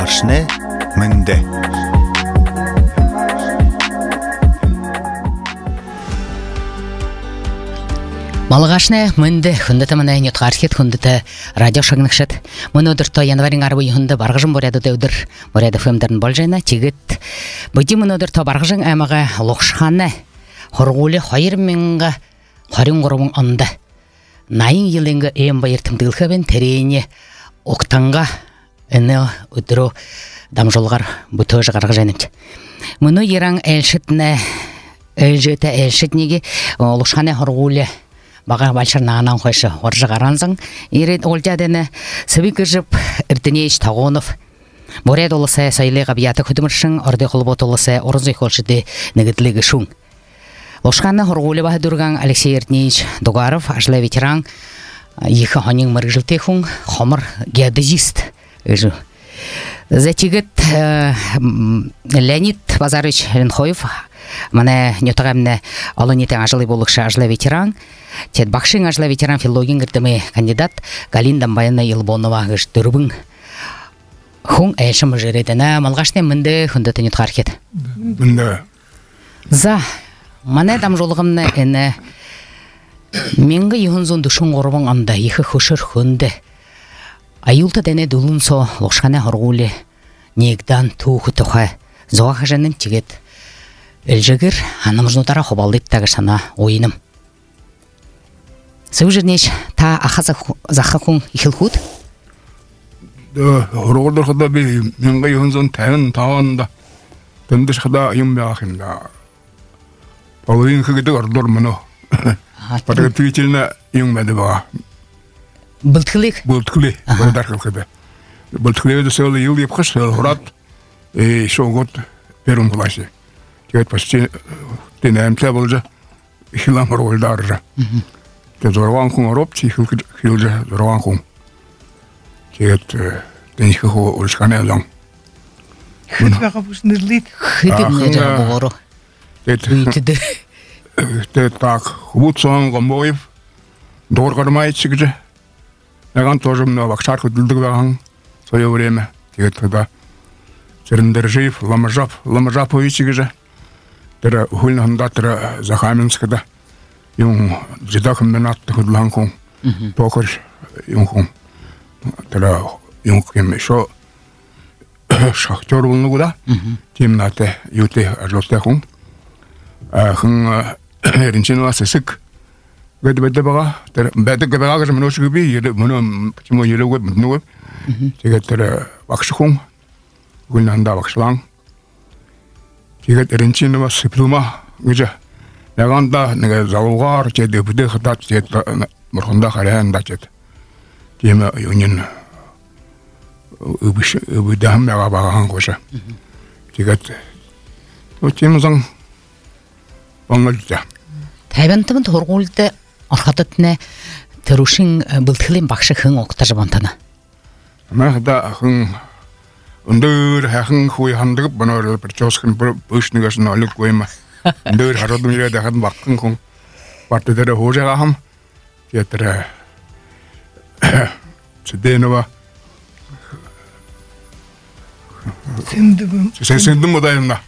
Малгашны мынды. Малгашны мынды хүндэtä мына нётгархет хүндэtä радио шагныкшат. Мына өдөртө январың арбы хүнды баргыжын боряды дөдөр. Боряды фэмдерн болжайна чигит. Быжы мына өдөртө баргыжын аймага локшханы хоргулы 2023 онда. Найын йылыңга эм байыртым дылхабен терейне октанга эне өдөрө дамжолгар бутөж гаргыжайнымчы. Мына еран элшитне элжете элшитниги локшханы хоргулы Бага большар нанан хойшы оржы гаранзың. Ирет олжадыны сыви кыжып иртенеич тағонов. Боред олысы сайлыға бияты күдіміршін, орды құлбот олысы орызы қолшыды негітлігі шун. Лошқаны хоргулы бағы дұрған Алексей Иртнеевич Дугаров, ажлы ветеран, екі хонин мыргжилты хүн, хомыр геодезист. Затигет Леонид Базарович Ленхоев, мана нетағамны алынетен ажлы болықшы ажлы ветеран, Тет бақшың ажлы ветеран филологин гірдімі кандидат Галин Дамбайына Елбонова ғыш дүрбің хүн әйшім жыредіні малғашны мінді хүнді төнет қаркет. Мінді. За, мана дам жолығымны әні менгі юхынзун дүшін ғорбың анда ехі хүшір хүнді. Айылты дәне дұлын со лошқаны ғырғулі негдан туғы тұға зоға қажанын тегет. Әлжігір анымжнутара қобалдыт тағы сана ойыным. Сәужірнеш та ақазы зақықың ихілхуд? Да, ғырғырдар қыда бей менгі юхынзун тәйін тағанда түндіш қыда үйім бәқында. Половин қығыды ғырдар мұны. Батығы түйетеліне үйім бәді баға. Бұлтқылық? Бұлтқылы, бұлдар қылқыды. Бұлтқылы өді сөйлі ел епқыш, сөйлі ғырат, шоғыт берім қылашы. Тегет пасты денәмті болжа, ихилам ғырғылдар. Зорван хүн ороп, хилжа зорван хүн. Тегет денешкі ху өлшқаны әлің. Хыд баға бұсын үрлейді. Хыды нәжі бұғыру. Үйтіді. Тегет так, хубут соң ғамбойып, дор қармай чігіжі. Наган тоже мына вакшар худылдык баган в свое время. Тегет когда Церендер жив, ламажап ойчигіжі. Тера хулнахында тера Захаменскада. Yung jidakam menat hudlan kong poker yung kong tera yung kim so shaktör bulungu da tim nate yute arlotte kong rinchen wa sesik bedde baga tera bedde baga ga meno shubi yele meno timo yele web meno tega tera wakshkong gulnanda wakshlang tega rinchen wa sipluma gija Наганда неге залугар чеде бүдө хатат чет мурхунда харанда чет. Тема юнин убиш убдам яга баган коша. Тигет. Отимзан оңолта. Тайбантымын торгулды архататны төрүшин былтылын бакшы хын октар бантана. Махда хын өндөр хахын хуй хандык бана причоскын бүшнүгөсүн алып койма. Dur harus menjadi dahan bakang kong, partai dari hoja kaham, kita sedih napa, sendum mudayan na,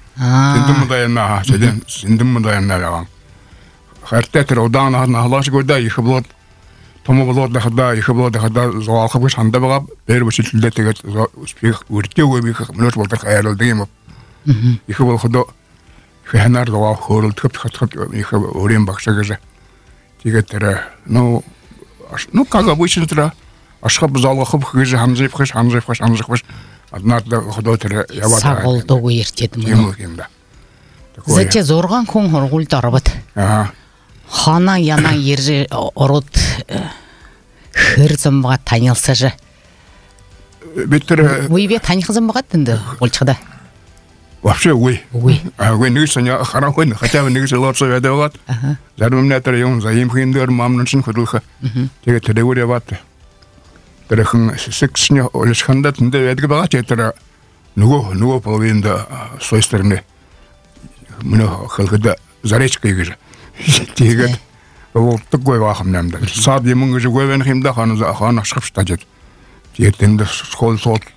sendum mudayan na kaham. Harta terodan na halas goda, ikhblot, tomo blot dah ada zoal khabis handa bagab, berbesar tidak tegat, speak urti gue menurut bolter khayal dingin, ikhbol khodo. Хэнар доо хөөрөл төп их өрийн багшаагаж тэгээд ну как обычно тра ашхаб залгахб гэж хамзайфхаш аднаад ходоо тэр яваад сагуулдаг үертэд юм да. Зэчэ зурган хүн хургуулд орвот. Хана яна ирж ород хэр замга танилцаж. Битэр үе танилцсан байгаа тэнд болчихда. Вообще вы нигсаня харахын хотя бы нигс лорсо ведават. Зармнатэр юм заим хиндэр мамнын хөдөлхө. Тэгээд тэрэгүүр яваад тэрхэн сексний олшхандат энэ ведг байгаа ч тэр нөгөө половинда сойстерны мөнө хөлгөд заречкой гэж. Тэгээд вот такой вахам нэмдэ. Сад юм гэж говэн хэмдэ хаан ашгавч тажид. Тэгээд тэнд скол сот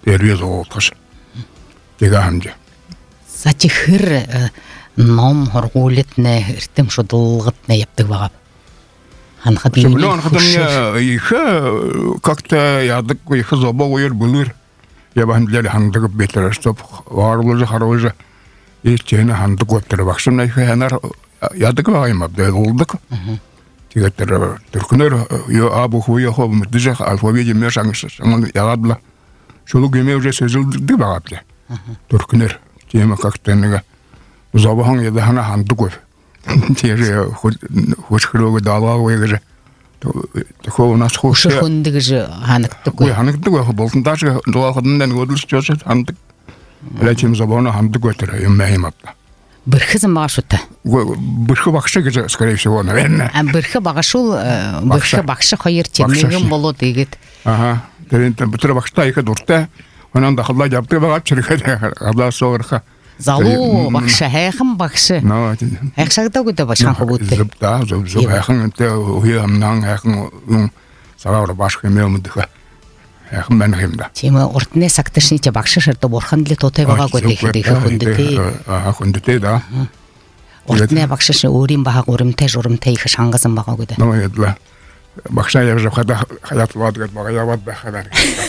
Эрвез олташ. Тега хамже. Сати хыр ном хоргуулетне эртэм шудалгытне яптык багап. Ханха дийни. Блон хадамня их как-то ядык их зоба ойыр булыр. Я бандляли хандык бетер стоп варлыжы харыжы. Ичене хандык оттыр бакшымна их янар ядык багайм абда олдык. Тигеттер түркүнөр yo абу хуя хобм дижа алфавиди мешаңыш. Ягадла. Шулу геме уже сөзүлдү багапты. Түркүнөр тема как-то нега зобахан яда хана хандык ой. Теже хошхрого дала ойгыжы. Такого у нас хош. Шундыгы ханыкты Ой, ханыкты ой болтун даже дуалгыдан өдүлүш жосот хандык. Лачим забона хандык өтөр эммейм апта. Бирхизм багашутта. Бирхи бакшы гыжы, скорее всего, наверное. Бирхи багашул, бирхи бакшы хайыр темегин болот дегет. Ага. Теренте бүтүр бакшта эке дурта. Онан да халла жапты багат чиркеде. Алла соорха. Залу бакшы хайхым бакшы. Но. Хайхсагда гыда башан хобутты. Зубта, зуб хайхын те уямнан хайхын сагавра башкы мемдха. Хайхын мен химда. Тема ортне сактышните бакшы шырты борхан диле тотай бага гөдехи хүндүте. Ага, хүндүте да. Ортне бакшы өрим бага өрүмте журумте их шангазын бага гөдө. Ну едла. Бакша я уже хада хаят вадгат бага я вадда хадар.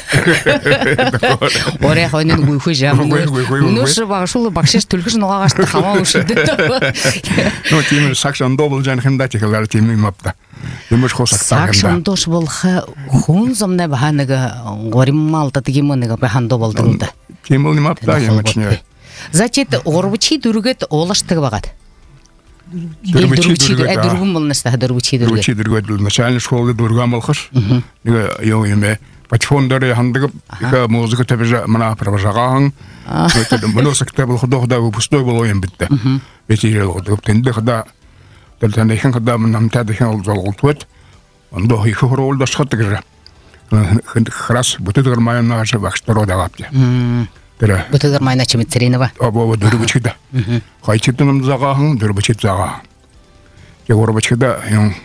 Оре хонин гуйху жам. Нуш багшул бакшыш түлкүш ногагашты хама ушуды. Ну тим сакшан добл жан хинда тикалар тим мапта. Имаш хосак тагында. Сакшан дош болха хунзамна баханага гориммалта тигимонага бахан доболдыңда. Тим ул мапта ямачне. Зачет орбучи дүргөт олаштыгы багат. Дүрбучи дүргүм болнаста дүрбучи дүргөт. Дүрбучи дүргөт начальник школы дүргам болхуш. Неге ё эме патефондары хандыгып музыка табежа мана провожаган. Это моносекте был ходохда пустой был оем битте. Ветирел ходоп тенде хада тэлтэн хэн хада нам тадхэн олзолгот. Ондо их хорол да шатгэр. Храс бүтээр майна аш багштро дагапте. Тэр бүтээр майна чимэцэринава. Або дүрбучида. Хайчитным загахан дүрбучит зага. Ягорбучида юм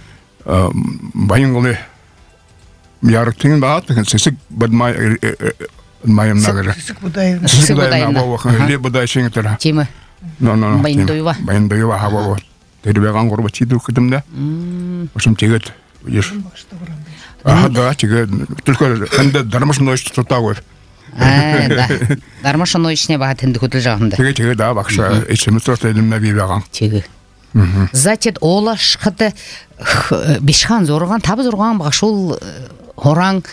баянголе яртын баат сесик бадмай майм нагара. Сысык будайын. Сесик будайын або ле будай шингтера. Тима. No. Байндойва. Байндойва хабо. Тэрбэган горбачиду кыдымда. Ошум тегет. Еш. Ага, да, тегет. Только ханде дармашной тотагой. Да. Дармашной ишне багат хэнди хөдөл жагында. Теге да бакша эчемсөт элимне бибэган. Теге. Затет олаш хаты бишхан зорган табы зорган багшул хоран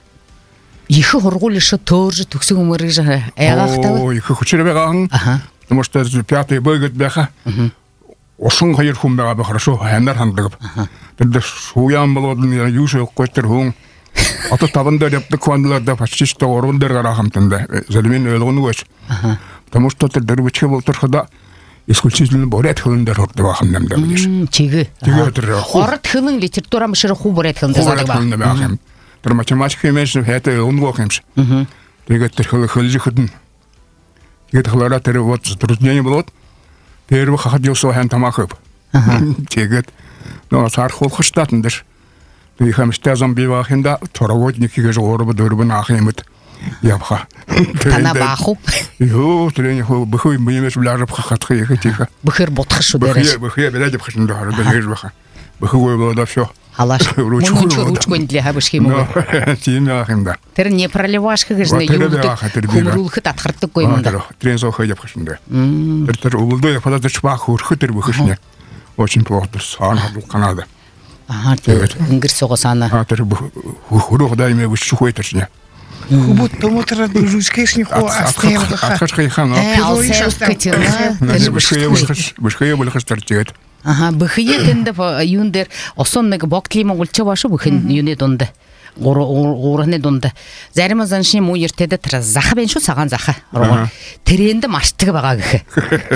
ихи хоргулышы төржи түксүг өмөрү аягактабы. Ой, ихи хүчребэган. Потому что пятый бөгөт бэха. Ошон хайыр хум бага хорошо, хандар хандыгып. Тэрдэ шуян болодун юшо көтөр хүн. Ата табында япты квандларда почти что орундар гарахамтында. Залмин өлгөнү көч. Потому что тэр дөрвичке болтор хада исключительно борет хылындар орды бахамнамда билиш. Чиги. Чиги тэр хорт хылын литература мышыры ху борет хылында задык ба. Тэр математика эмес хэтэй унгохэмш. Тэгээ тэр хылжи хөдөн. Тэгээд хлора тэр вот затруднение болот. Первый ходился хан тамахып. Тэгээд но сархол штатындыр. Би хамшта зомбивахында торогодникиге жорубы дөрбүн ахимет. Япха. Тана баху. Йо, трени хо бхой мемеш блажып хатхы ихтиха. Бхыр ботхыш дэрэж. Бхой белажып хшында харда ежбаха. Бхой было всё. Халаш. Ручкон для хабышки мог. Тим ахимда. Тэр не проливаш хыгжны юлды. Хумрулхы татхыртык коймунда. Трензо хыяп хшында. Тэр улдой фадат чпах хурхытыр бхышне. Очень плохо сан хадул Канада. Ага, тэр ингэр согосана. Тэр хурох дайме вшухойтэршне. Хубут томотра ручкешни хо астемдха. Атхашхайхан. Алсэлкэтина. Бышхая булхастартет. Ага, быхые тенде юндер осонныг боктли монголча башы быхын юне донда. Орохне донда. Зарим заншны му ертеде тэр захбен шу саган заха. Тренде маштыгы бага гэх.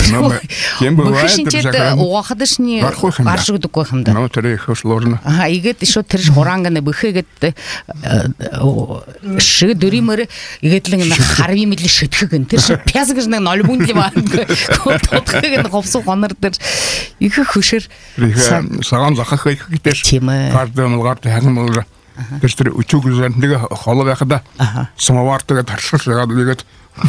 Быхышинчет оахадышны баршыгды койхамда. Ну тэр их сложно. Ага, игет шо тэр хоранганы быхыгет шы дүримэр игетлэн харви мэдли шитхэгэн тэр шы пязгжны нолбунли ба. Тотхэгэн ховсу хонор тэр их хөшөр саган заха хайтер. Кардамал гарт хагмал. Тэстэр үчүгүлэнтэгэ холо байхада самовартага таршуулаад тэгээд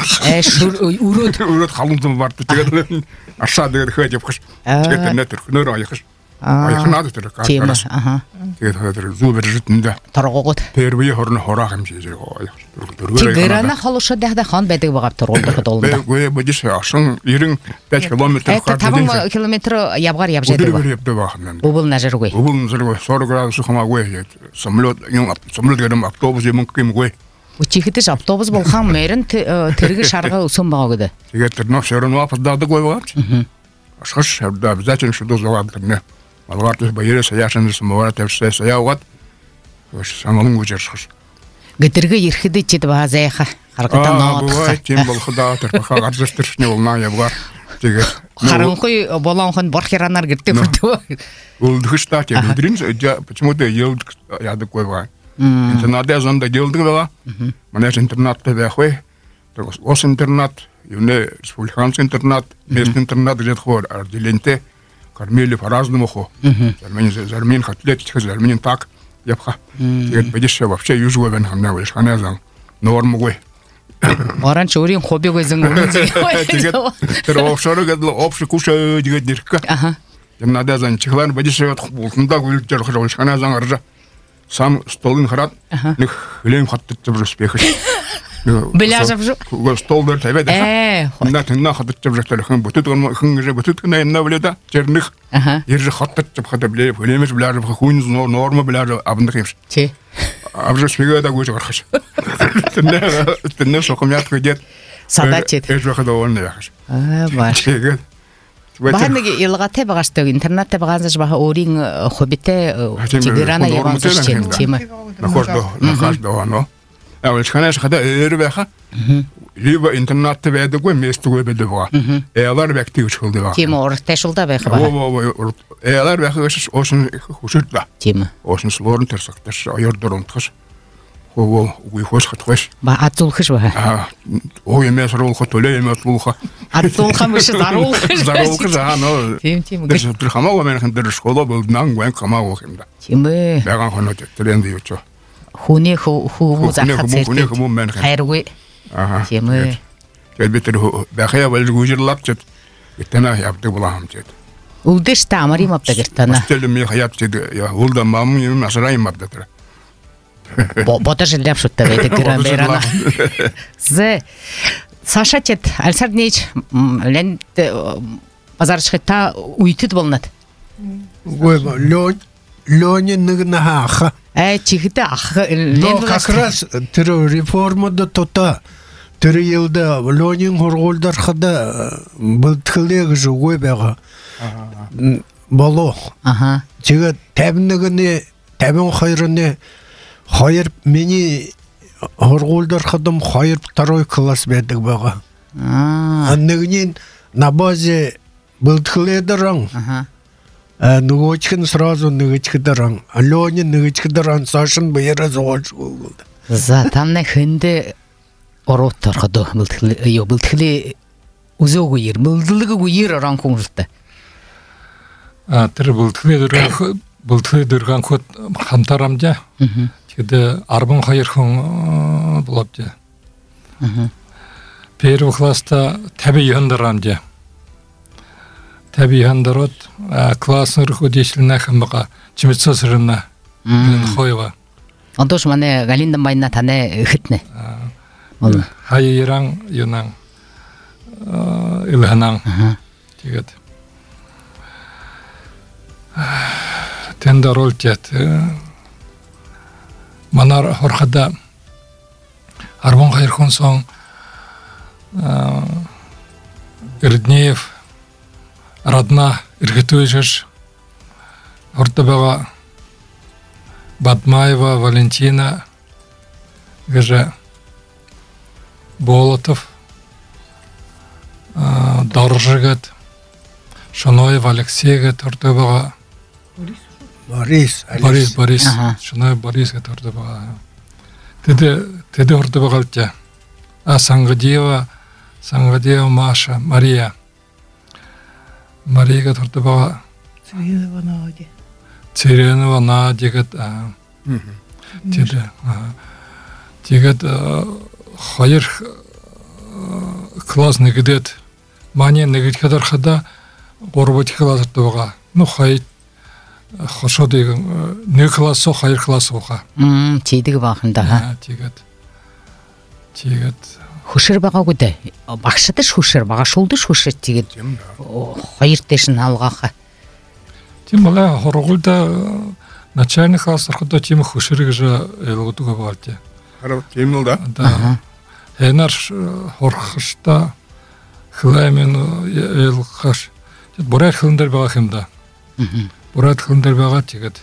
өрөөд халуун самоварт тэгээд ашаа тэгээд хөөж явах. Тэгээд нэтэр нөр аяхш. Аяхнаад тэр каас. Тэгээд тэр зүүбэржитнэ. Торгогод. Тэрвээ хорно хороох юм шиг аяхш. Тэгэрэнэ холошоо дахда хон байдаг байгаа тургуулдах долоо. Гүй бодис ашин 90 км хаад. 5 км явгаар явж байдаг. Убыл нажиргүй. Убыл нажиргүй 40 градус хамаагүй. Самолет гэрэм автобус юм гэмгүй. Үчихэдэж автобус болхан мэрэн тэрэг шарга өсөн байгаа гэдэг. Тэгээд тэр нөх шөрнөө паддаг байгаа. Ашгаш хавда обязательно что зоваад гэнэ. Малгаарт баярээс яашин самовар тавьсаас яваад саналын гүжэршгш. Гэтэргээ ирэхэд чид баазайха харгатаа ноо. Тийм болохдаа тэр баха гарчэрчний улнаа явгаар. Тэгээд харанхуй болонхон борхиранаар гэрдэг хөтөө. Үлдэх штат яг өдрийн почему-то елд яадаг байгаа. Интернатаа зонд делдэг байгаа. Манай интернаттай байх вэ? Ос интернат, юуне республиканский интернат, местный интернат где-то хор отделенте. Кормили по-разному хо. Зармин котлеточка, зармин так. Япха. Тэгээд бэдэш вообще южгүй байна ханаа вэ? Ханаа нормгүй. Оранж өөрийн хоббигүй зэн үнэн. Тэгээд тэр офшорыг общий кушаа тэгээд нэрхэ. Юм надад зан чихлан бэдэшэд бултандаа гүйлж ярих гэж ханаа зан аржа. Сам столын хараад нэг хөлөм хаттаж успех. Беляжавжу. Стол дээр тавиад. Наа хаттаж жахталхан бүтүүд хэн бүтүүд нэ вледа черных. Ирж хаттаж хата блэ хөлөмж блаж хүн норма блаж авнах юм. Чи. Авж спигэда гүйж гарах. Тэнэ сохомят гэдээ. Садачит. Эж байхад оонne яхаш. Бааш. Бааныг илгаатай байгаатай интернеттэй байгаанаас баха өөрийн хоббитэй чигэрана яваад тийм ээ. Нахардоо но. Авалчханаас хада эрвэха. Либо интернеттэй байдаггүй местгүй байдаг. Ялар бактиг өчхөлдөө. Тийм урташулда байх баа. Ялар байх гэж ошин хүсэлдэ. Тийм. Ошин слорн тэрсагташ оёрдор унтгаш. Хоо үгүй хошхотгош. Ба азуулхш баа. Оо ямаас руулхот төлөө ямаас руулха. Азуулхан биш заруулхш. Заруулхш но. Тийм. Тэр хамаагүй манайхан дээр школа болднан гэн хамаагүй юм да. Тийм ээ. Бяган хоноод тренд юу ч. Хүний хүү захад зэрэг. Хайргүй. Тийм ээ. Тэгээд бид тэр бахая болж гүжирлап чад. Этэнэ явдаг болоо хамчаад. Үлдэш та амар юм авдаг гэртэнэ. Тэгэл ми хаяат чад я улда мам юм асраа юм авдаг тэр. Бодож ляпшуттай байдаг гэрэн бэрана. Зэ Саша чад альсарнич ленд базарчхта уйтэд болнат. Ой лёни нэгнахаа. Чихдэ ах Но как раз тэр реформада тота тэр елдэ лёнин хургуулдархада бэлтгэлээ гэж үгүй байгаа. Болоо. Тэгээд 51-ний 52-ны хоёр миний хургуулдархадам 2 класс байдаг байгаа. Нэгний на базе бэлтгэлээдэрэн. Нөгөөчх нь сразу нэгчгэдэрэн. Алёни нэгчгэдэрэн сошин баяраа зоолж гол. За тамна хэндэ ороторход бэлтгэлээ үзөөгүй ер бэлтгэлгүй ер орон хүнэлтэй. Тэр бэлтгэлээ дөргөн хот хамтарамжаа. Тэгээд 12 хүн боловжээ. Первый класста 50 хондарамжаа. 50 хондарод классын руководитель хамга чимэцсэрнэ. Хойва. Андош манай Галиндан байна таны хэтнэ. Хайран юнан илханан. Тэгээд тендоролчат манар хорхада 12 хүн сон Эрднеев Радна Иргэтуйшаш Ордабава Бадмаева Валентина Гажа Болотов Доржигат Шаноев Алексейгат Ордабава Борис Шаноев Борис гат Ордабава Тэдэ Ордабагалча Сангадиева Маша Мария Мария Тортова Циренова Надя Теде. Тегет хайыр класс негедет. Мане негед кадар хада горбат класс тоға. Ну хай хошо деген не классо хайыр класс оға. Тедігі бағында. Тегет. Хушыр баға көді. Бақшыды хушыр, баға шолды хушыр тегет. Хайыр тешін алғаға. Тем бала хорогулда начальник класс архуда тем хушырыг же элгудуга балте. Харап темнул да. Да. Энар хорхышта хлаймен элхаш. Бурат хлындар бага хемда. Бурат хлындар бага тегет.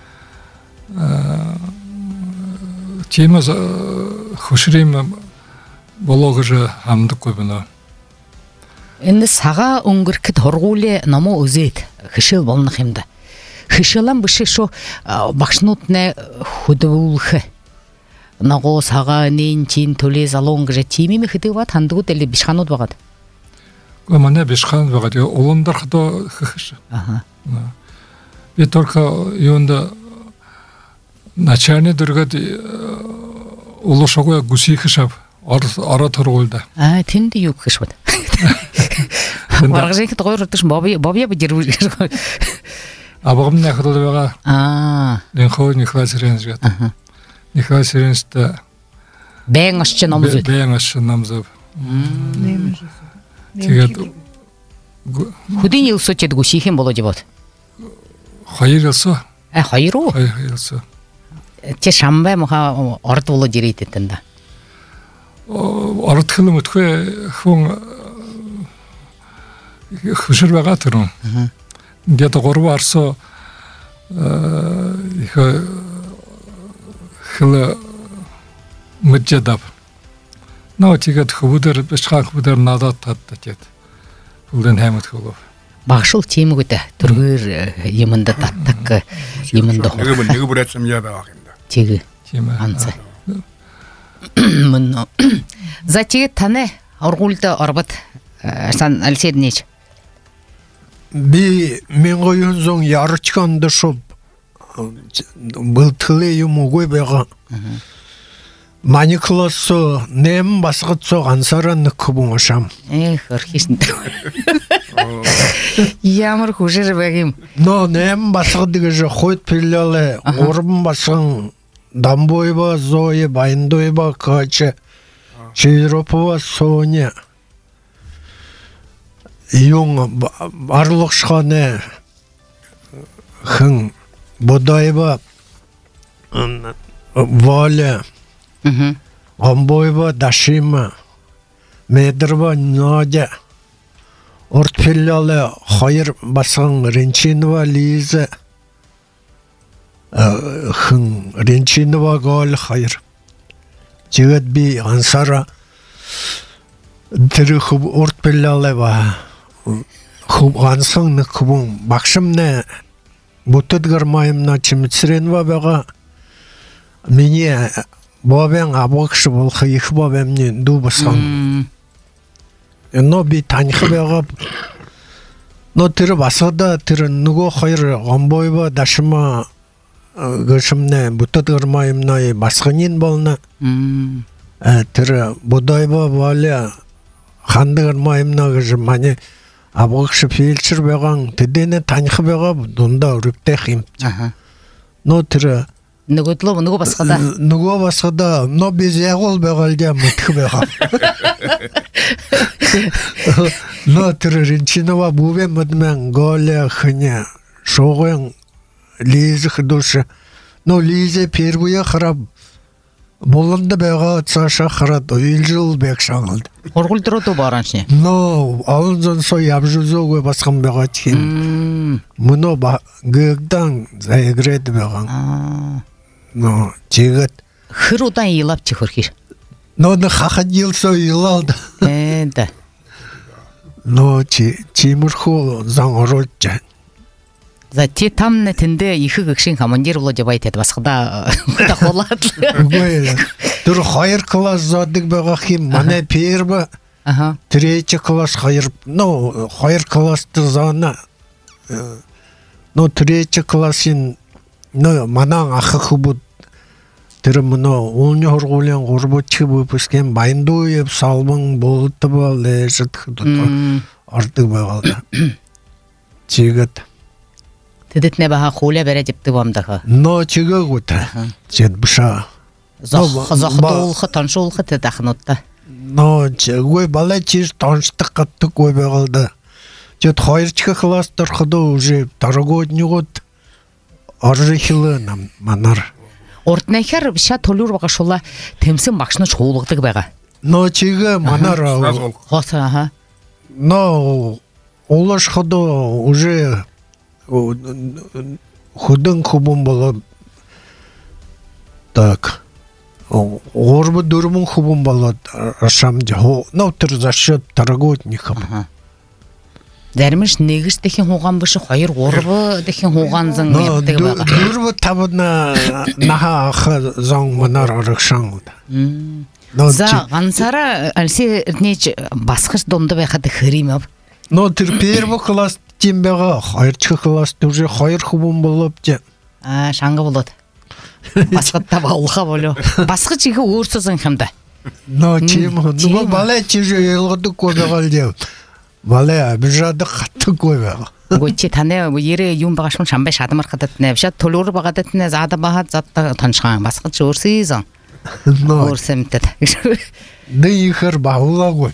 Тема хушырым бологы же амды көбіна. Енді саға өңгіркі торғуле наму өзет, хышыл болны хемді. Хышылан бұшы шо бақшынутне худы болхы. Нағо саға нейін чейін төле залоңғы же теймеме хыды бат, хандығы дәлі бішқанут бағады. Мане бішқанут бағады, олындар хыды хышы. Бе только юнда начальный дұрғады олышағуя гуси хышап, ара торғулда. Тенді юк хыш бады. Барғы жайкі тұғыр ұрттышын бабия бұдер бұдер. Абағым не қыдылды баға. Ленхой Николай Сиренс жат. Николай Сиренсті бәң ашчы намыз өт. Бәң ашчы намыз өт. Тегет Худин ел сөтеді гусихен болу деп от. Хайыр елсо. Хайыр о? Хайыр елсо. Те шамбай мұға арт болу дерейт еттінді. Арт қылым өтке хуң хышыр баға тұрын. Где-то горба арсо хылы мүджедап. Но тегет хубудыр, бішқан хубудыр надат татты тет. Бұлден хәмет хылып. Бағшыл темі көті, түргір емінді таттық емінді хол. Неге бір әтсім еді ағында. Тегі, ансы. За тегі таны орғылды орбыт, сан әлседінеч? Би мен қойын соң ярычқанды шоп бұл тылы емі қой бәға мани классо нем басқыт соқ ансараны күбің ашам. Өркесін. Ямыр хужыр бәгім. Но нем басқыдығы жа қойт перлялы орбын басқын Дамбойба, Зоя, Байндойба, Кача, Чейропова, Соня. Юң барлық шқаны хың Бодайба, Валя, Амбойба, Дашима, Медрба, Надя, Ортпелялы Хайыр басқан Ренчинова, Лиза, хың Ренчинова, Гал, Хайыр. Жігіт би ансара тірі хуб Ортпелялы ба. Хуб ансаңны хубың бақшымны бұтыд ғырмайымна чымытсыренва бәға мене бабен абақшы болқы екі бабемнен ду басқан. Но би таньқы бәға но тірі басыда тірі нүго қайры ғамбойба дашыма ғышымны бұтыд ғырмайымна басқанен болна. Тірі бұдайба валя қанды ғырмайымна ғыжы мане абақшы фельдшер бәған тедені таньқы бәға бұнда үрікті қим. Но тірі Нүго басқада? Нүго басқада, но безе ғол бәғалде мұтқы бәға. Но тірі Ренчинова бұвен мұдмен ғоля қыне шоғын лезі қыдушы. Но лезе первуя қырап болынды бәға атсаша қырат өйл жыл бәк шаңылды. Орғыл тұрыды бараншне? Но алын зон сой абжызы өй басқан бәға ткен. Мұны ғығдан зайгіреді бәған. Но жігіт. Хыр одан елап чекөркер? Но қақат елсо елалды. Да. Но чемірху заң оролд жан. За те там нәтінде екі көкшен командир олы деп айтады, басқада қолады. Тұр қайыр класс задық бәға қим, мане пербі, третий класс қайыр, ну, қайыр классты заны, ну, третий классын, ну, манан ақы құбыд, термино уны хоргулен горбоччу выпускен Байндуев салмың болуты бол лежит худут артык багалды. Чигет. Тедетне баха хуля бере депти бамдаха. Но чига гута. Чет бша. Захдолхы таншулхы тедахнутта. Но чегой бала чир танштык катты кой багалды. Чет хайрчы класстар худа уже торогодни год аржихилы нам манар. Ортнайхар биша толур бага шула темсин макшны чуулгдаг бага. Но чига манар. Хоса аха. Но олаш худа уже худын хубун болот. Так. Орбы дурмун хубун болот. Ашамди. Но төр за счет торогодников. Дәрмеш негіш деген хуган бышы хайыр орбы деген хуганзың яптыгы бага. Дурбы табына наха ахы зоң манар арыкшан. За гансара алсе неч баскыш домды байхады хримап. Но төр первый класс тембега хайрчы класс уже хайыр хубун болуп же. Шаңғы болот. Басқытта баулха болу. Басқы чигі өрсізің хымда. Но чим, ну бале чиже елгоды көбегал же. Бале бижады қатты көбегал. Гочи тане ере юм багашмын шамбай шадымыр қадатыне. Биша толуыр бағадатыне зады бағат затта таншған. Басқы чы өрсізің. Өрсімтеді. Да ихыр баула ғой.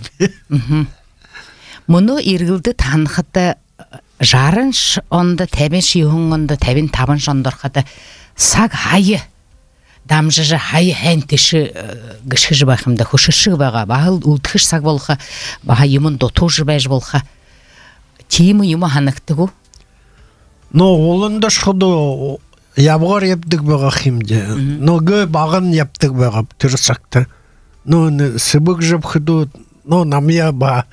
Мұны иргілді танқыды жарынш онды тәбен шиюң онды тәбен табын жондырқыды саг хайы дамжыжы хайы хәнтеші гіші бақымда хүшіші баға бағыл ұлтқыш саг болға баға емін дотужы бәж болға тиімі емі ханықты ғу? Но олында шқыды ябғар ептік баға химде. Но гө бағын ептік баға түрсақты. Но сыбық жып хыду, но намия ба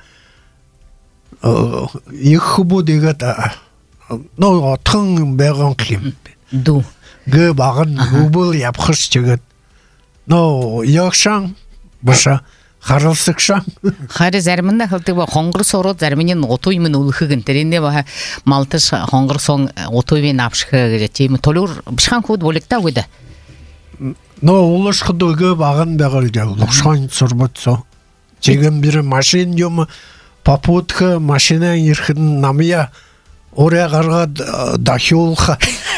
ихубу дегата. Но отың бәғын хим. Ду. Гө бағын убыл япқыш жегет. Но яқшан баша харылсықшан. Хайры зәрмінді қылды ба қоңғыр сорот зәрмінен отоймын ұлықығын теренде ба малтыш қоңғыр соң отоймен апшықы жетеймі толур бішқан көд бөлікті өйді. Но олыш қыды гө бағын бәғыл жел. Лұқшан сұрбыт со. Жеген бірі машин жемі попутка машина ерхін намия орая қарға дахи олға.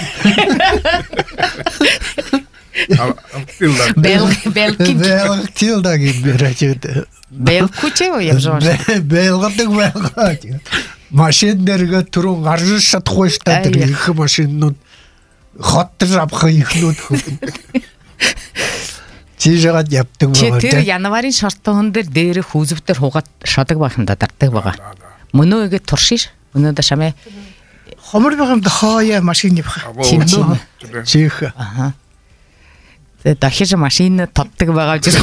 Белкин. Белғық тилда кейін берәчеді. Белкуче о ебжош. Белғытық белға. Машиндерге тұрын қаржы шат қойштадыр. Екі машиннын қатты жапқы екінут. Чижағат яптың баға. Четір январин шарттығындар дәрі хузыптыр хоғат шатық бақында дартық баға. Мұны өге тұршиш, мұны да шаме. Хомыр бағымды хая машин деп ха. Чиха. Дахижа машина топтық баға жүр.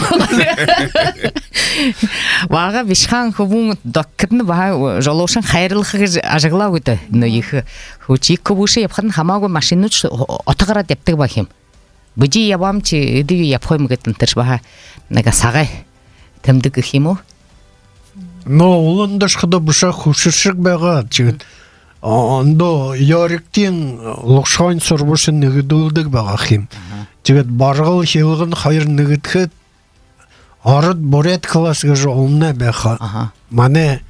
Баға бішқан хүбун доккырны баға жолошын хайрылығы ажығыла өті. Хүчик көбуші епқатын хамауғы машины отығыра дептік бақым. Бұжи ябам чи үдігі япқоймы кеттін тұрш баға. Нәға сағай тімдігі химу? Но олындаш қыда бұша құшыршық бәға жігіт. Ондо яріктен лұқшайын сұрбышын нүгіділдік бәға хим. Жігіт барғыл хелғын хайыр нүгідхет арыд борет классығы жолына бәға. Мане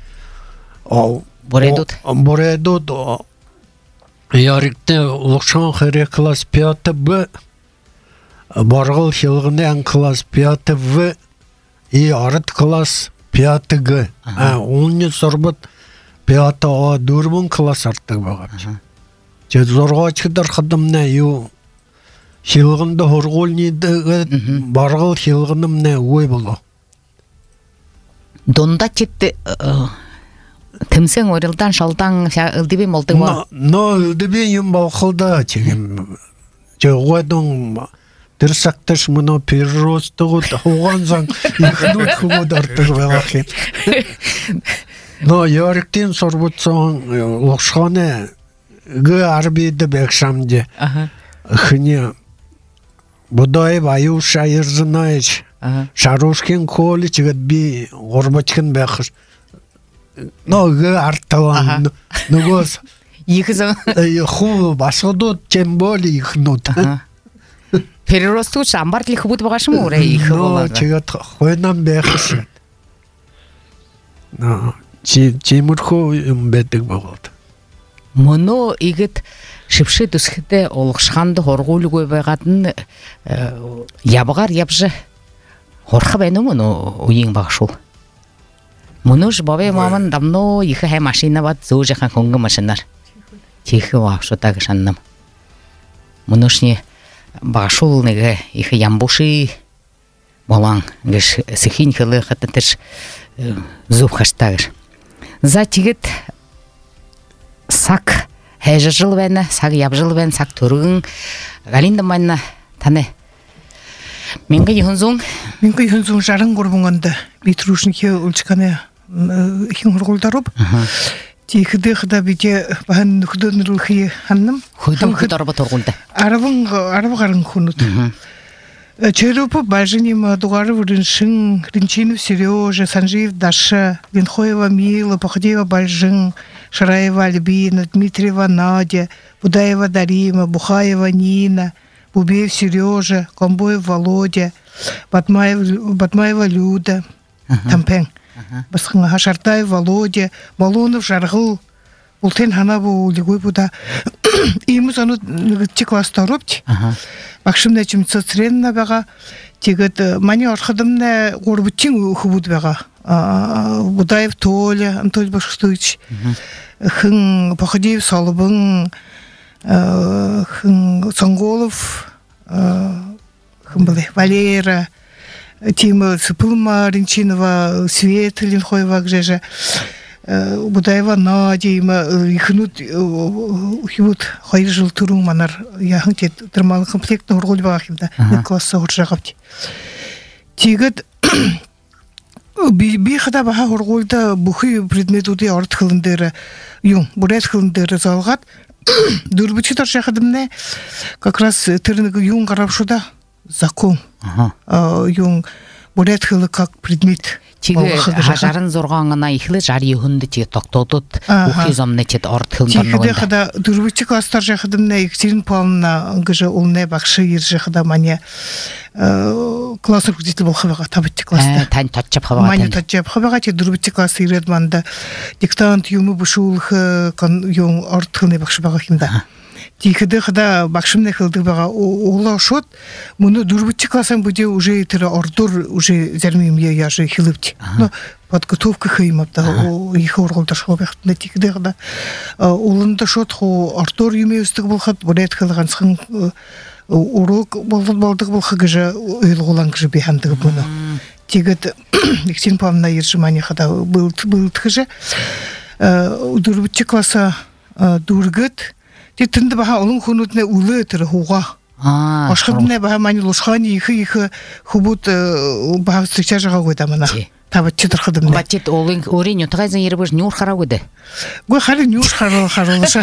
боредуд яріктен лұқшайын хайры класс 5 б барғыл хелғын ән класс 5 в и арыд класс 5 г. Оны сұрбыт 5 а дөрмін класс артық бағам. Жет зорға чыдар қадымна ю хилғынды хорғол нейді барғыл хилғынымна ой болу. Донда четті тімсен орылдан шалдан үлдебен болдың ба? Но үлдебен ем балқылда чегем. Жоғадың дұрсақташ мұны перростығы оған заң ихнут құмыд артық бағам. Но яріктен сорбутсан лошхане гы арбиді бәкшамде. Хыне Будаев Аюша Ирзынаевич Шарушкин Колич би Горбачкин бәкш. Но гы арталан. Ну гос. Ихзан. Ху басыдут тем более ихнут. переросту амбартлы хубут багашым урай их Но болар. чига хойнан бэхсэн. Чимурху бэдэг болот. Моно игет шипше төсхөдө олгошханд хоргуулгүй байгаад ябгаар ябж хорх байна уу моно уян багшул. Монож бавэ маман давно их хай машина бат зөөжхан хөнгө машинаар. Чих вахшутаг шаннам. Моношни багшул нэг их ямбуши балан гэш сихин хэлэ хататэр зүв хаштаг. За тигет сак хайжжил байна, сак ябжил байна, сак төргөн галинда манна таны. Мингэ юнзун жаран гурбунганда битрушнихе улчкане ихин хургулдарып. Тихде хада бите бахан нөхдөөнрүлхи ханнам. хөдөн орбот тургулда. Арав гаран хунут. Черупа баженима дугаров риншин, Ринчинов Сережа, Санжиев Даша, Винхоева Мила, Походеева Бальжин, Шараева Альбина, Дмитриева Надя, Будаева Дарима, Бухаева Нина, Бубеев Сережа, Комбоев Володя, Батмаева Люда, Тампен, Шартаев Володя, Малонов Жаргыл, Ултен Ханабу Лигуй Буда. Имус ану класста робти. Бакшымда чим соцренна бага. Тигет мани архадымна горбутин хубуд бага. Будаев Толя, Анатолий Башкстович. Хын Походеев Салыбын, хын Сонголов, хын былай Валера, Тима Сыпылма, Ринчинова, Света Линхоева Гжежа. Будаева Надя, ихнут хибут хайр жыл туру манар яхын тет термал комплектный ургул багымда класса уржагапти. Тигет би хада баха ургулда бухи предметуди арт хылындыры юн бурет хылындыры залгат дурбучи таршахадымне как раз тернег юн карапшуда закон. Юн бурет хылы как предмет. Тиге жарын зорғаңына ихлі жари хүнді те тоқтодыд ухи зомны тет орт хылындан Тиге хада дурбучи класстар жахадымна Екатерин Павловна гыжа улне бақшы ер жахада мане класс руководитель бол хабаға табытты класста. Тань татчап хабаға. Мане татчап хабаға те дурбучи классы иредманда диктант юмы бушулхы юн орт хылны бақшы баға химда. Тихиде хада бакшымне хылдык бага ола шот муну дурбучи классан буде уже тера ордур уже зармим я же хилыпти. Но подготовка хыймапта их оргулда шобехтне тихиде хада улында шот хо ордур юместик булхат бурет хылган сын урок болдык булхы гыжа ыйлгулан гыжа бехандык буну. Тигет Екатерин Павловна Ержимани хада был тхыжа дурбучи класса дургыт Тенде баха олон хунутне улы төр хуга. Ашхыбне баха мани лушхани ихи хубут баха встречажага гойда мана. Табат читырхыдымне. Батет олын орин ютгайзын ербыш нюр хара гойда. Гой хали нюр харалыша.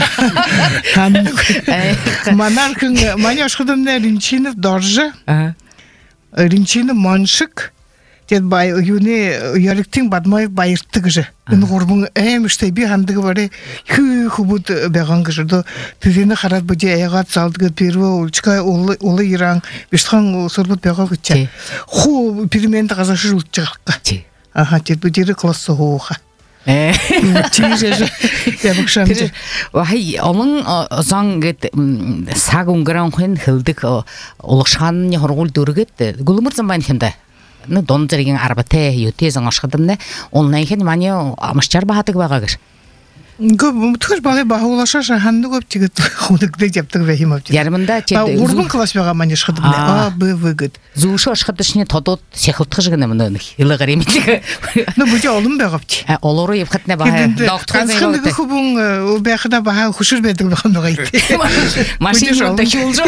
Манаркын мани ашхыбне Ринчинов Доржа. Ринчинов Маншык. Тет бай юне ялыктың Батмаев байыртты гыжы. Үн горбун эмиштэй би хандыгы бары хубут беган гыжы. Тезени харат бүде аягат салдыгы перво улчка улы иран бештхан сорбут бега гыча. Ху переменді қазашы жылтчыққа. Аха, тет бүдері классы хоуға. Чижежі. Ябықшамды. Вахай, олың заң гет саг унгыран хын хылдык олықшанын хоргул дөргет. Гулымыр замбайн хында. Ну дон зэргийн арбате юте зан ашхадымне онлайн мани амшчар бахатык багагыр. Гө мутхыр багы бахулаша ханды көп тигет худыкды жаптык вехимап. Ярмында те урбун класс бага мани ашхадымне. А б выгыт. Зушу ашхадышне тодот сехылтыгыгыны мына хилы гаремитиге. Ну бүде олым багапти. Олору епхатне бага доктор зен хубун у бехда бага хушур бедик баган багайты. Машина да хулжо.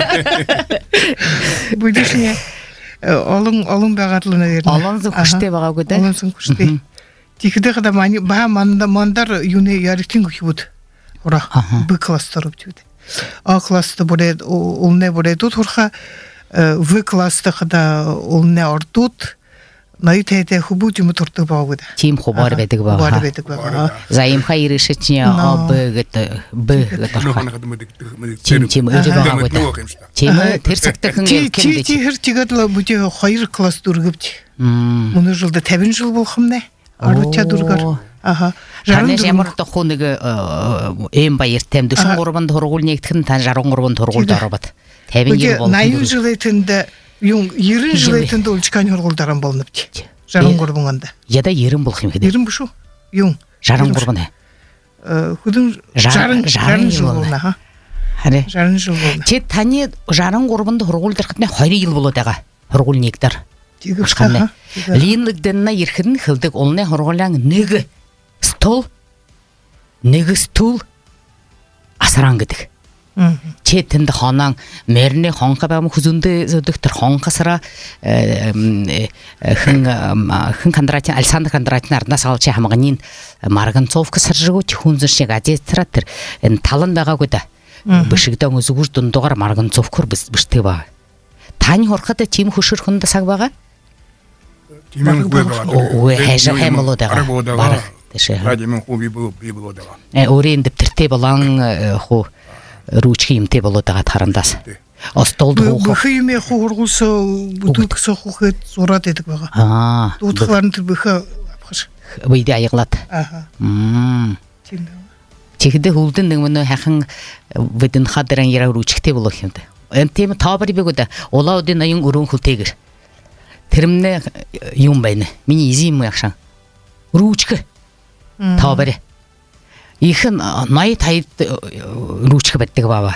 Бүдешне Олон багатлына верне. Олонзын күште бага көдө. Олонзын күште. Тихиде када мани ба мандар юне ярыктын күбүт. Ура. Б класстар өптүд. А класста буде улне буде тут урха В класста када улне ортут най тайтай хубут юм туртук багагуда. Тим хубар байдаг баа. Хубар байдаг бага. Заимха иришчня бэгэт Тим өдөө багагуда. Тим тэр цагтхан чи хэр тэгээд л бүжи 2 класс дүргэвч. Мөн жылда 50 жил болох юм нэ. 10 дүргэр. Аха. Танай ямар тохоо нэг эм баяр тайм 43-нд хургуул нэгтгэн тань 63-нд хургуулд ороод 50 жил болох. 80 жилэтэнд юм 90 жилэтэнд үлжканы хургуул дараа болно бич. 63 онд. Яда 90 болох юм хэд. 90 биш үү? Юм. 63 нэ. Хүдэн 60 жил байна. Харин 60 жил байна. Чи таны 63-нд хургуул дэрхтний 2 жил болоод байгаа. Хургуул нэгдэр. Тэгвчхана. Линлэгдэнна ерхэн хэлдэг улны хургуулан нэг стол асран гэдэг. Чи тэнд хонон мэрний хонха бам хүзүндэ зөдөх тэр хонхасра хэн Кондратин Александр Кондратин арнаас авч хамгааны Марганцовк саржгүй хүнзэн шиг азиатра тэр энэ талан байгаагүй да. Бишигдэн үзгүүр дундуугаар Марганцовкор биштэй ба. Тань хорхот тийм хөшөр хүнд саг байгаа? Тимэн Өө хайшаа хэмэлүүд байгаа. Тэшээ. Радимэн хуу би болоод байгаа. Өөрийн дэвтэртэй болон хуу ручки юмтэй болоод байгаа тарандаас. Остолд хуу. Бүх юм хургуулсаа бүдүүгсээ хүүхэд зураад байдаг байгаа. Дуудахлаар тэр бүх авахш. Видео аяглаад. Тийм. Чихдэ хөлдөн нэг мөн хахан бидэн хадран яраа ручктэй болох юм да. Энэ тийм таабар бигүүд улаудын аян өрөн хөлтэйгэр. Тэрмнэ юм байна. Миний изим ягшан. Ручка. Таабар. Ихэн 85 ручка байдаг баава.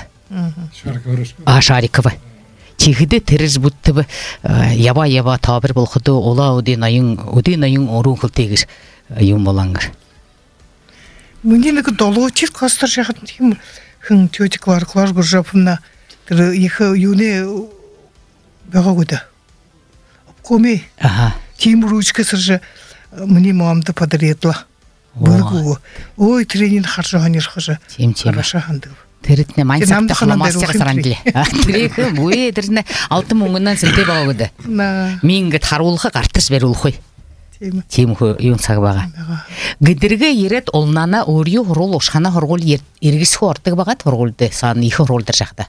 Шарикова. Чихдэ тэрс бүттэв ява таабар болоход улаудын аян өрөн хөлтэйгэр юм болангар. Миний нэг долоочил кластер шахад тийм хэн тётиклар гуржапна тэр их юуны байгаагүй да. Коми. Тим ручкасэр миний мамд подарила. Бүгөө. Ой тренинг харж ханирхаж. Тийм. Харашаанд. Тэрэтнэ майнсагтах мастер сарандлээ. Тэрийг үе тэрнэ алдан мөнгөнөөс зэнтэй байгаагүй да. Ми ингээд харуулах гартас бариулах уу. Тийм хөө юм цаг байгаа. Гэдэргээ ирээд улнаана өөрийн хурул ушхана хургуул эргэсхүү ордог байгаад хургуулдэ сан их хургуулдар шахта.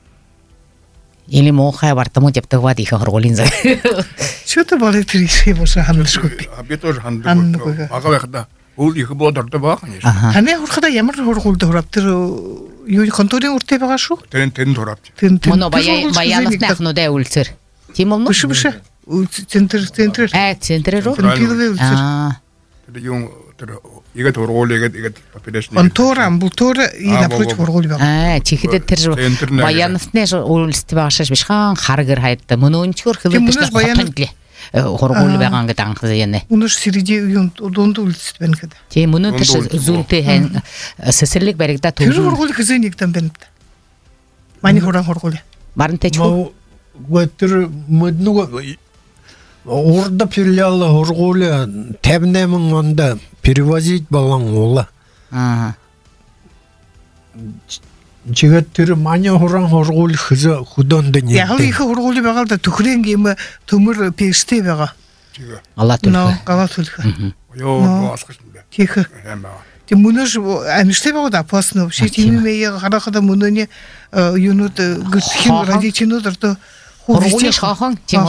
Или мохай вартамут явдаг бад их хургуулын цаг. Шүтэ болыг тэр их боса хандшгүй. Би тоже ханддаг. Ага байхада ул их болоод ордог байгаа юм. Таны хурхада ямар хургуулд хурав тэр юу конторын үртэй байгаа шүү. Тэн хурав. Моно баянаас нахнуудаа үлцэр. Тийм болно. Биш. Центр. Центр руу. Тэр юм тэр игээд хургуулгээд популяшн. Контор амбултор и напротив хургуул байгаа. Чихэд тэр баянасны үйлстэй байгаа шаш биш хаан харгэр хайдаа мөнөөнчгөр хэлээд хургуул байгаа гэдэг анх зэнэ. Өнөөш сэрди юм дунд үйлстэй байна гэдэг. Тийм мөнөө тэр зүүнтэй хайн сэсэрлэг баригдаа төв. Тэр хургуул хэзээ нэгдэн байна. Маний хургуул. Марантай чуу. Гүтэр мөднүг орда филиал хургуулаа 58 онд перевозить болон ула. Чигээр тэр маний хургуул хөдөөнд нэг. Яг их хургуул байгаа л да төхрийн юм төмөр пэштэй байгаа. Алла төлөх. Алла төлөх. Ёо асгашна. Тих. Тийм мөнөш амжилттай байгаа да пасноо ши тийм мэй харахада мөнөний юунууд гүсхийн радичнууд орто хургуулын шахан тийм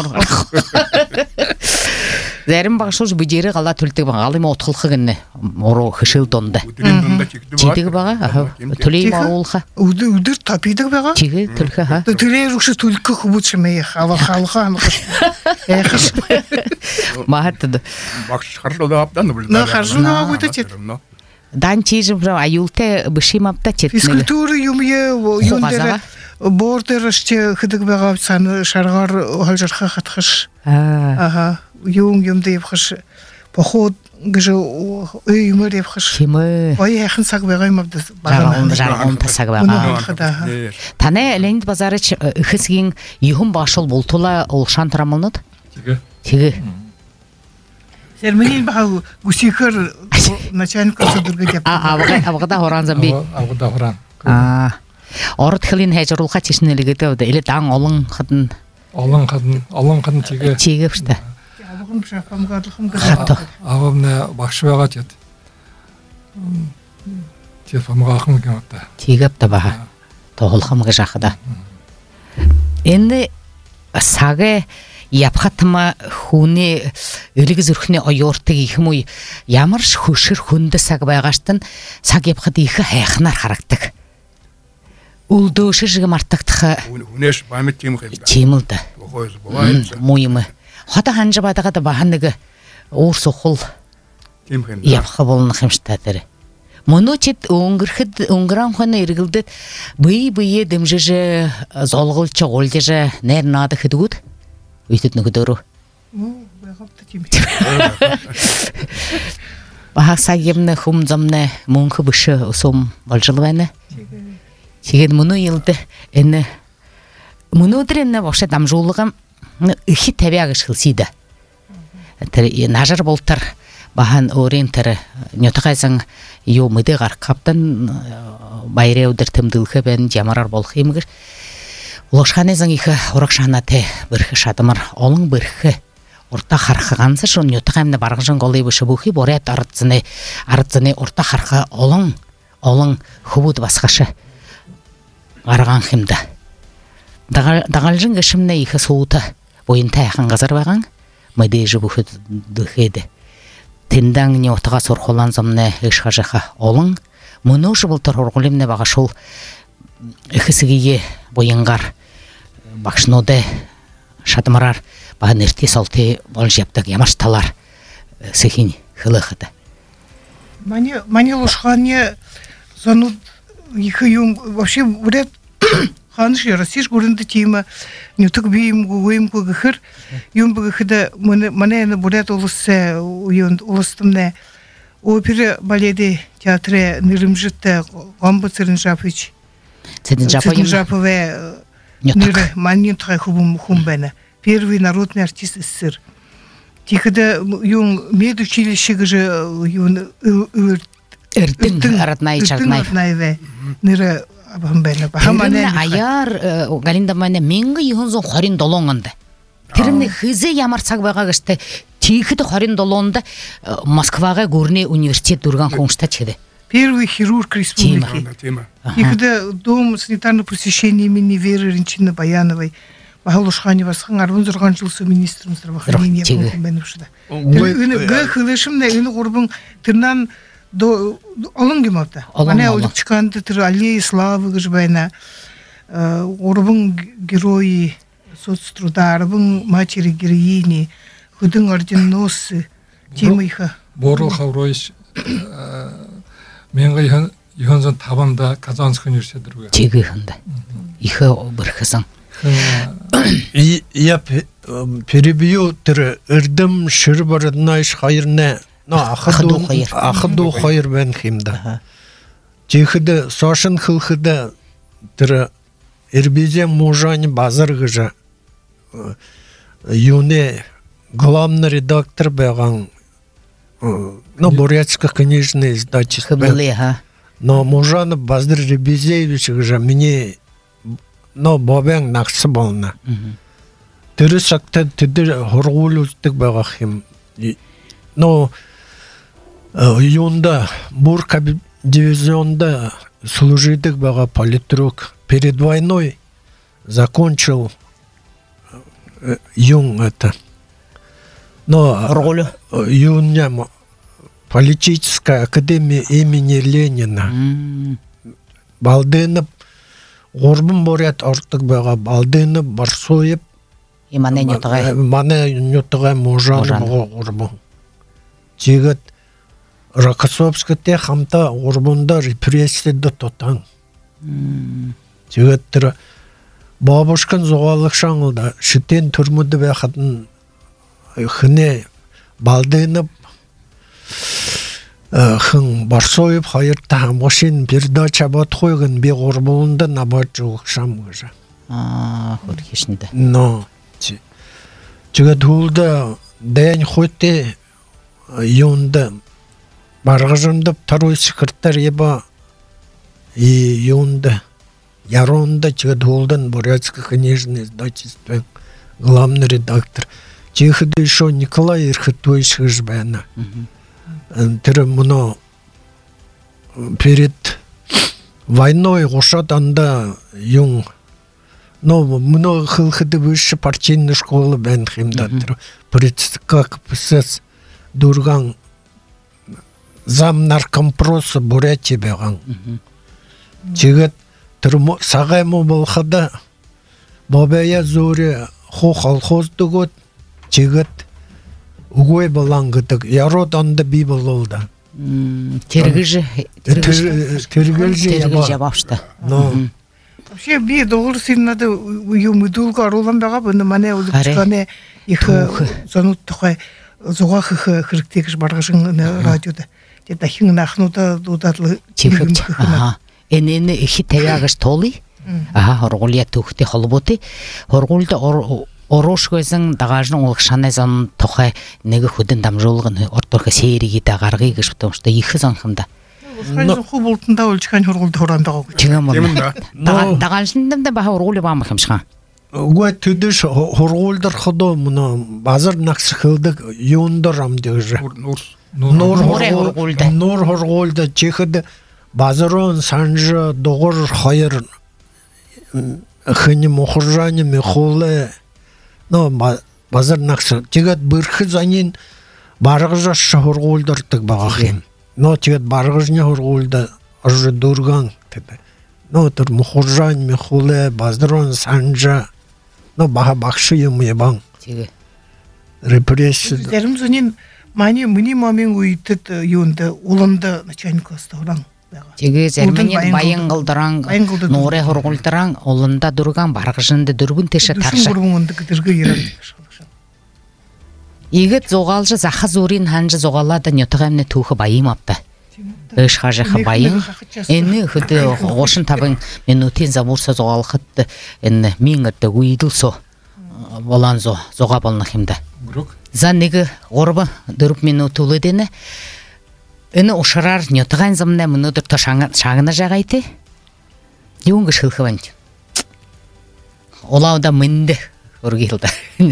зарим багшууш бүжээрээ галаа төлдөг байгаа. Алын утгалах гэнэ. Уруу хөшөл дунд. Чидэг байгаа. Төлөйм оруулах. Өдөр тапидаг байгаа. Чигээ төлөх хаа. Тэрээр өгш төлөх хүмүүс юм яа. Халахаа ханах. Яхаш. Махад. Багш харлоо авдан бол. Харлоо авдаг. Дан чижм аюултай бишимапта чит. Физкультур юм юм дээр бордершч хэдэг байгаа сан шаргаар холжрах хатхаш. Юм дэвхаш поход гэж юмэр дэвхаш. Ой яхан цаг байгаа юм жаргон тасаг байгаа. Таны Ленд базарч хэсгийн юхан башул бултула улшан тарамнууд. Тэгээ. Сермэнийн баг гүсихэр начальник өсөдөргөж явдаг. Авгада хоран замби. Авгада хоран. Орд хлийн хайжруулах чишнэлгээд эле дан олон хадн тэгээ. Чигэвчтэй. Огым шапамгарлыхым Хатто. Авамна бақшы бағат еді. Телефонға ақым кемапта. Тигеп таба. Тоғылхам гыжақыда. Енді саге япхатыма хуне өлігі зүрхіне ойорты ехімой ямырш хушыр хунды саг байғаштын саг япхат ехі хайқынар характық. Улдушы жығым артықтықы Унеш память тем хэмда. темілді. Бохойз бывает. Мойымы. Хота ханжы бадыға да бағаныгы ор соқыл Тем хэмда. япқа болыны хымштатыры. Мұны чет оңғыран қойны ерігілді бұй-бұйы дымжыжы золғылчы олдежі нәр нады хыдығуд? Үйтітіні күдіру. Байғапты тем. Бағақ сағемні құмзамны мұңқы бұшы ұсым болжылы бәні. Сеген мұны елді әні мұны өдір әні бақшы дамжулығым үхі тәбәгі шылсиді. Нажыр болтыр бахан орен тірі нөтіғайсың ю мұды ғарқаптан байре өдір тімділгі бән жамарар болқы емігір. Улықшанезің екі ұрықшанаты бірхі шадымыр олың бірхі орта харқығансы шын нөтіғаймны барғыжын қолай бұшы бұхи борет арытзыны орта харқы олың хубуд басқашы арған химда. Дағалжын кішімні екі суыты бойынта яқын ғазар бағаң мұды жы бұхы дұхеді. Тендаң не отыға сорқолан замны ұшқа жақа олың, мұны ұшы бұлтыр орғылемне баға шол үхісігіге бойынғар бақшыноды шадымарар бағын ерте салты бол жептік ямашталар сөхін хылықыды. Мане лошхане зануд екі юм вообще вряд ханыш ярасиш гурынды тема нютук бим гуим гухыр юм бухыда мане бурят улысы улыстымне опера балети театры нырымжытты гамбыцырын жапыч Цедин жапове ныры манин трай хумбена первый народный артист СССР. Тихода юм медучилище же юм Эртін аратнай чартнай. Ныры абамбена. Тірімні аяр галинда мәне менгі еғынзон қорин долоңынды. Тірімні хызы ямарсақ баға кішті тихіді қорин долоңында Москваға көріне университет дұрған қоңышта чеді. Первый хирург республики. Тема. Тихода дом санитарного просвещения имени Веры Ренчины Баяновой. Бағалушқаны басқан арбын зұрған жылсы министрім здравоохранения қоңбені ұшыда. Ғы қылышымда үні құрбың тырнан олың кемапта. Мане олық чықанды тыр аллея славы ғыжбайна. Орбың герои соцтруда, арбың матери героини, хүдің орденосы, темайха. Борыл Хавроевич менға иғанзан табанда Казанский университеттерге. Тегі ғында. Ихы бірхізің. Я перебью тыр ырдым шырбарынайш хайырне ахыду хайыр бен химда. Тихіді сошын хылхыды тыр ирбизе мужань базар гыжа юне главный редактор беган бурятское книжное издательство. Но мужан базар Ребезевич гыжа мне бабен нақсы болна. Түрі сақта түдір хорғулы үстік бағақым. Юнда Бурка дивизионда служитых бага политрук. Перед войной закончил Юн это. Но Юня политическая академия имени Ленина. Балдыны Орбын борят артық бага балдыны барсойып. Мане нютығай мужан орбын. Жегіт Рокоссовскте хамта орбында репрессияда тотан. Жегіттір бабушкан зоғалық шаңылда шытен түрміді бәқатын хыне балдынып хын барсойып хайырта машин передача бат қойғын бе орбылында набат жоғық шамғыжа. Көркешінді. Жегіт hulda дән қойте юнды барғыжымды второй секретарь еба юнды яронды жегіт huldan бурятское книжное издательство главный редактор Чихды шо Николай Ирхатович Хижбена. Муно перед войной Гошатанда юн муно хылхыды высшая партийная школа бенхимда. Как писец дурган зам наркомпроса Бурятия беган. Чигат сагайму болхада бабая зуре хо колхоз дугот чигат угой балангытык ярод анда би бололда. Тергежи жабашта. Вообще би doğru senin adı yumudul karolan baga bunu mane olup çıkanı их занут такой зугах хректекш баргашын радиода. Те дахин нахнута дудатлы чихт. Энени ихи тавягаш толи. Хоргулия тухти холботи. Хоргулда орошгойсын дагажын олгшанайзан тохай неге худын дамжуулгын орторга сериги дагаргы гэж потому что ихи занхында. Ху болтунда олчкан хоргулда хорандага. Дагалшындам да баха оргули баамах юмшхан. Угой түдіш хоргулдар худо муна базар наксхылдык юндарам дегже. Нур хоргулда чехыды базарон санжы доғыр хайыр хыни мухуржани мехулы базар наксы. Тегет бұрхы занин барғыжа хоргулдартык бағахим. Тегет барғыжне хоргулда ажы дурган. Тұр мухуржани мехулы базарон санжы баха бақшы емі баң. Репрессия. Дәрім зөнен мani мuni мамин уйттыт юнда улында начальник класста оран. Теге зәрменен байын қылдыран, норе хорғылдыран, олында дұрған барғышынды дүргін теші таршы. Егіт зоғалжы зақа зорин ханжы зоғалады нетіғамны туғы байым апты. Үш қажықы байым. Әні хүді ғошын табын мен өтен замурса зоғал қытты. Әні мен үрді уйдылсо. Болан зоға болны қимді. Зан неге ғорбы дұрып мен өтулы дені. Әні ұшырар нетіған замына мұны дұрты шағына жағайды. Юңғы шылқы бәнді. Олауда мінді ұргелді.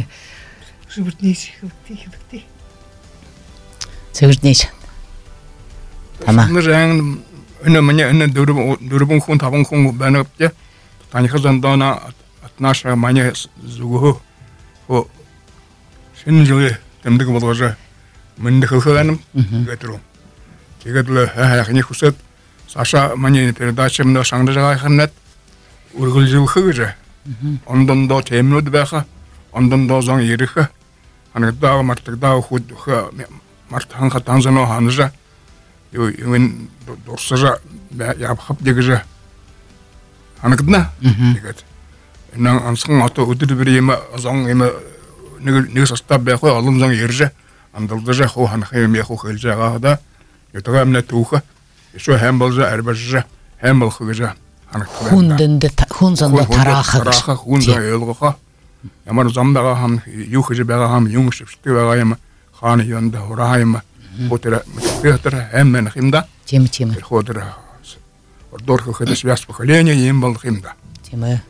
Сөгіртнейші. Tamam. Nırın önü dürübün kun tabun kun bana yaptı. Tani kızan dana atnaşa manya zugu. O şimdi temdik bolgaja. Mende kılkılanım götürüm. Kegetli hayakni kusat. Sasha manya передачамда шаңдыжага ханнат ургылжы хыгыжа. Ondan da temnud баха. Ondan da зан ерихе. Аныкда мартыгда худ мартхан хатанзано ханжа. Юн дорсажа япхап дегеже аныкдна дегет нан ансын аты өдүр биреме азан эме неге состав бе кой алым зан ерже андылдыжа хо ханхем яхо хылжага да ютага эмне туха ишо хем болжа арбажа хем бол хыгыжа хундынды хунзанда тараха хунза елгоха ямар замдага хам юхыжы бага хам юңшып штыга яма ханы янда хорайма Хотера Петра Эммен Химда. Тем. Хотера Ордорха хэдэ связь поколения им был Химда. Тем.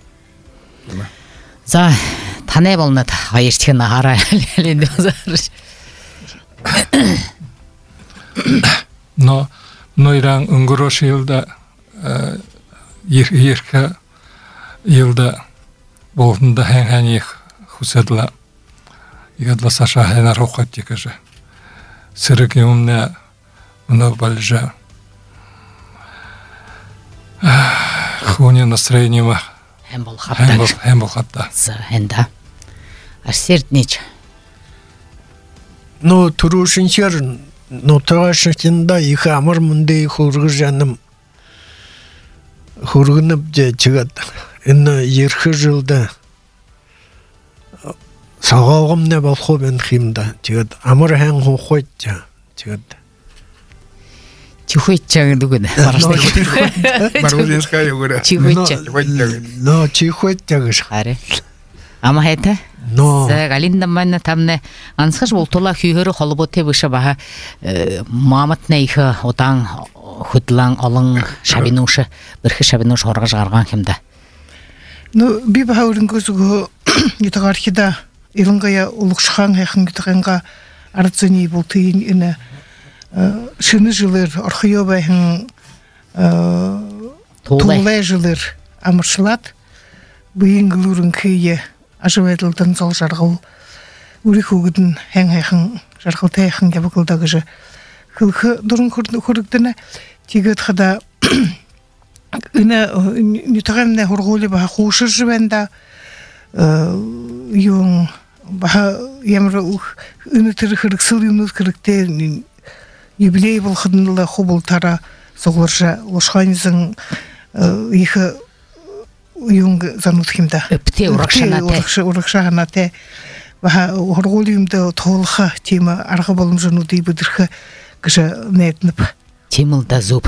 За танай болнат хайртын хараа лэнд базар. Но нойран өнгөрөш жылда ерке жылда болдында хэнханих хусадла ягадла саша хэнар хохат текеже. Сырык юмне много большая. Хуни настроение хэмбол хапта. Хэнда. Асертнич. Турушинчер, трашинда их амар мунды хургыжаным. Хургынып же чыгат. Эне ерхи жылда. Сағалғым не балқо бен химда. Чигат амар хэн хохойча. Чигат. Чихойча дугуна. Барузинская югура. Чихойча. Чихойча гыш. Харе. Ама хайта? Галинда манна тамне ансхаш болтола хүйгөрү холботе быша баха Мамат нейхы отан хутлан алың шабинушы бирхи шабинуш орга жарган химда. Би баха өрүнгөсүгө ютагархида илынгая улукшхан хэхэн гитганга арцыни бултын ине шыны жылыр орхиё байхын тулай жылыр амыршылат быйынгылурын күйе ажывайдылдан зол жаргыл үри хугудын хэхэн жаргыл тэхэн габыкылдагы же хылхы дурын хүрдүнэ тигет хада ине нютагамне хорголи ба хушыр живенда yung bah yamra ünütür kırıksıl yunus kırıkte юбилей болхынла хубул тара согларша лошханизын их юнг занутхимда өпте уракшанате ба хорголимда толха тема арга боломжуну дибудырха кыша нетнып темылда зуб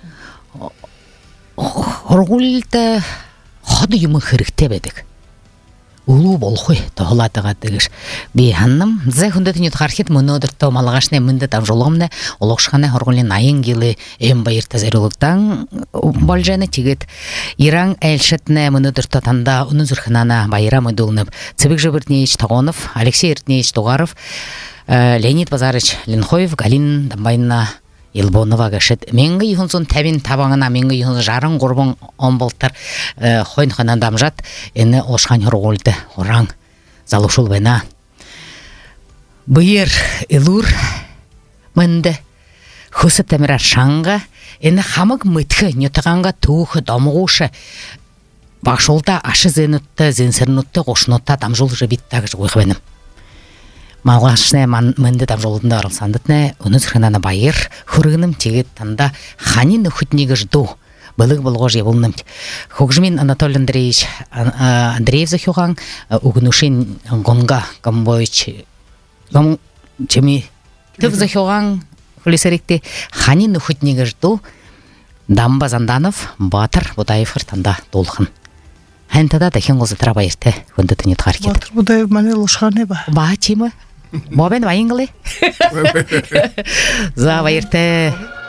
хорголда ходы юмы хырыкте бедик улуу болхой тоолатыга дегиш би ханным зе хүндэт ньют хархит мөнөдөртө малгашны мөндөт амжолгомне олокшханы хорголин айын гилы эм байырта зерулуктан болжаны тигет иран элшетне мөнөдөртө танда унун зүрхнана байрам ыдулнып цыбык жыбыртнеич тогонов Алексей Иртнеич Тугаров Леонид Базарыч Ленхоев Галин Дамбайна Илбонова гашет менги юнсон табин табаңына менги юнсон жарың горбон онболтар хойнхана дамжат эне ошхан хорголды оран залушул бена быйыр илур мынды хусып тамира шанга эне хамык мытхы нютаганга туухы домгушы башолда ашы зенутты зенсернутты кошнутта дамжул жебиттагы ойхбеним малгашне мынды дамжолдында аралсандытне унус хренана байыр хурыным тегет танда хани нөхүтниге жду былык болгож ебулным хогжмин Анатолий Андреев захюган угнушин гонга гамбойч гам чеми тып захюган хулисерикте хани нөхүтниге жду Дамба Занданов Батыр Будаев танда долхын хантада дахин гозытра байырте хүндөтүнү таркет Батыр Будаев мане лошхане ба тима Бобен вайынгылы. За байырте